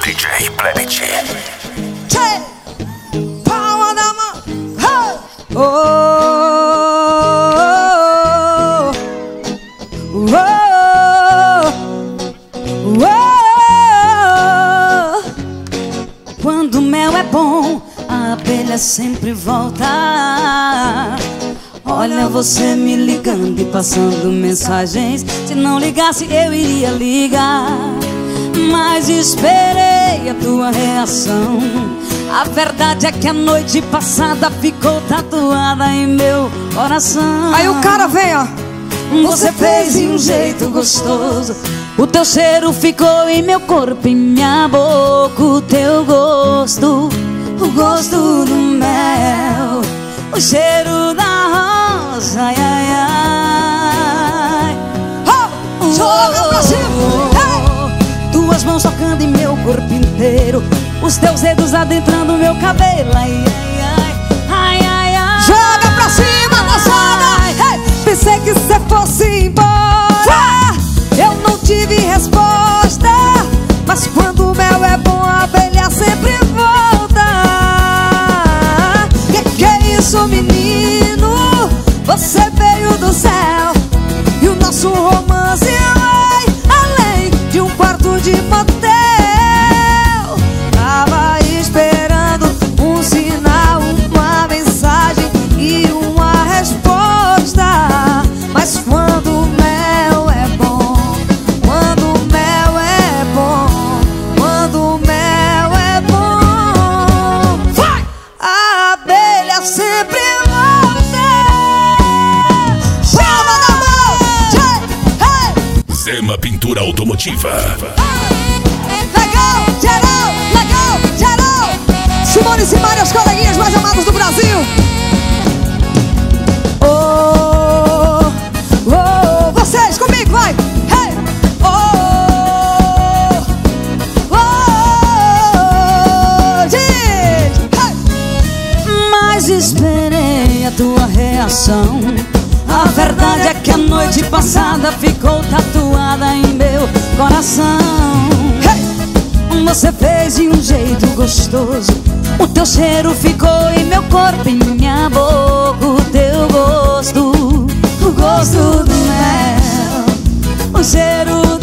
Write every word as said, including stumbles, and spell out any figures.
D J Planet. Tchê, palma da mão. Oh, oh, oh, oh. Quando o mel é bom, a abelha sempre volta. Olha você me ligando e passando mensagens. Se não ligasse eu iria ligar, mas esperei a tua reação. A verdade é que a noite passada ficou tatuada em meu coração. Aí o cara vem, ó. Você fez de um jeito gostoso. O teu cheiro ficou em meu corpo, em minha boca. O teu gosto, o gosto do mel, o cheiro da rosa, ai, ai, ai. Oh, joga pra cima. Hey. Tuas mãos tocando em meu corpo inteiro, os teus dedos adentrando meu cabelo, ai, ai, ai, ai, ai, ai. Joga pra cima, moçada. Hey. Pensei que cê fosse embora, eu não tive resposta, mas quando o mel é bom, a abelha sempre volta. Que que é isso, menino? Você veio do céu e o nosso romance vai além de um quarto de motel. Tava esperando um sinal, uma mensagem e uma resposta. Mas quando o mel é bom, quando o mel é bom, quando o mel é bom, vai! A abelha sempre volta. Palma da mão! Tchê, hey! Zema Pintura Automotiva. Legal, geral, legal, geral. Simone e Simária, os coleguinhas mais amados do Brasil. Oh, oh, Vocês comigo, vai. Hey. oh, oh, oh, Diz. Hey. mas esperei a tua reação. A verdade é que a noite passada ficou tatuada em meu coração. Hey. Você fez de um jeito gostoso, o teu cheiro ficou em meu corpo, em minha boca. O teu gosto, o gosto do mel, o cheiro